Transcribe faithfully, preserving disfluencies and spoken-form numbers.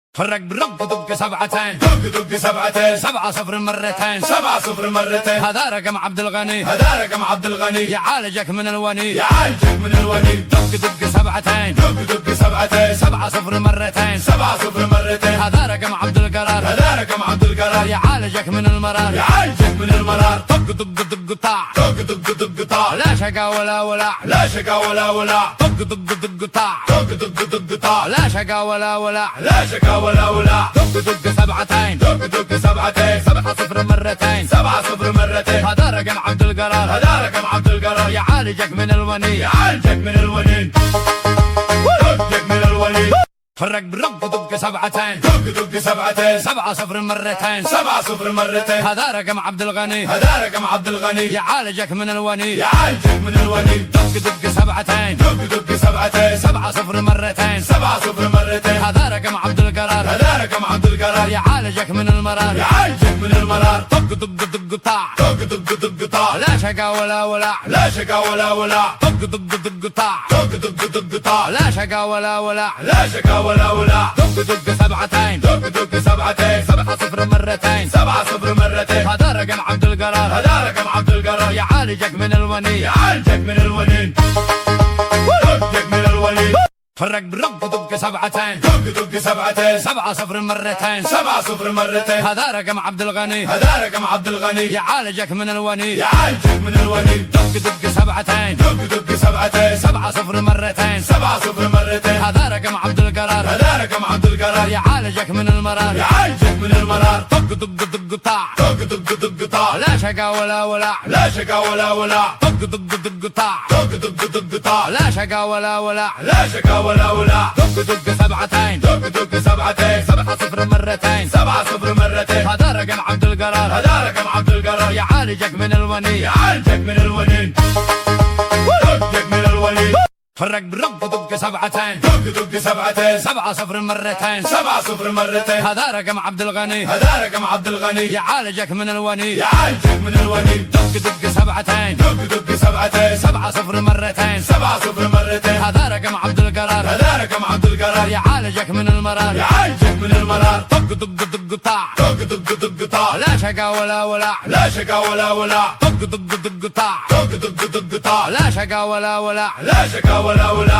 فرق بالرق دق سبعتين دق دق سبعتين سبعة صفر مرتين سبعة صفر مرتين هذا رقم عبد الغني هذا رقم عبد الغني يعالجك من الوني يعالجك من الوني دق دق سبعتين دق دق سبعتين سبعة صفر مرتين سبعة صفر مرتين هذا رقم عبد القرار هذا رقم عبد القرار يعالجك من المرار يعالجك من المرار دق دق دق طاع دق دق دق طاع لا شقا ولا ولع لا شقا ولا ولع دق دق دق طاع دق دق دق طاع لا شقا ولا ولع لا شقا ولا ولع دق دق سبعتين دق دق سبعتين سبعة صفر مرتين سبعة صفر مرتين هذا رقم عبد القرار هذا رقم عبد القرار يعالجك من الوني يعالجك من الونين دقك من الونين فرق بالرق دق سبعتين دق دق سبعتين سبعة صفر مرتين سبعة صفر مرتين هذا رقم عبد الغني هذا رقم عبد الغني يعالجك من الوني يعالجك من الونين دق دق سبعتين دق دق سبعتين سبعة صفر مرتين سبعة صفر مرتين هذا رقم عبد القرار هذا رقم عبد القرار يعالجك من المرار يعالجك من المرار دق دق دق طاع دق دق دق طاع لا شقا ولا ولع لا شقا ولا ولع دق دق دق طاع دق دق دق طاع لا شقا ولا ولع لا شقا ولا ولع دق دق سبعتين دق دق سبعتين سبعة صفر مرتين سبعة صفر مرتين هذا رقم عبد القرار هذا رقم عبد القرار يعالجك من الوني يعالجك من الونين دقك من الونين فرق بالرق دق سبعتين دق دق سبعتين سبعة صفر مرتين سبعة صفر مرتين هذا رقم عبد الغني هذا رقم عبد الغني يعالجك من الوني يعالجك من الونين دق دق سبعتين دق دق سبعتين سبعة صفر مرتين سبعة صفر مرتين هذا رقم عبد القرار هذا رقم عبد القرار يعالجك من المرار يعالجك من المرار دق دق دق طاع دق دق دق طاع لا شقا ولا ولع لا شقا ولا ولع دق دق دق طاع دق دق دق طاع لا شقا ولا ولع لا شقا ولا ولع دق دق سبعتين دق دق سبعتين سبعة صفر مرتين سبعة صفر مرتين هذا رقم عبد القرار هذا رقم عبد القرار يعالجك من الوني يعالجك من الونين دقك من الونين فرق بالرق دق سبعتين دق دق سبعتين سبعة صفر مرتين سبعة صفر مرتين هذا رقم عبد الغني هذا رقم عبد الغني يعالجك من الوني يعالجك من الونين دق دق سبعتين دق دق سبعتين سبعة صفر مرتين سبعة صفر مرتين هذا رقم عبد القرار هذا رقم عبد القرار يعالجك من المرار يعالجك من المرار دق دق دق طاع دق دق دق طاع لا شقا ولا ولع لا شقا ولا ولع دق دق دق طاع دق دق دق طاع لا شقا ولا ولع لا شقا ولا ولع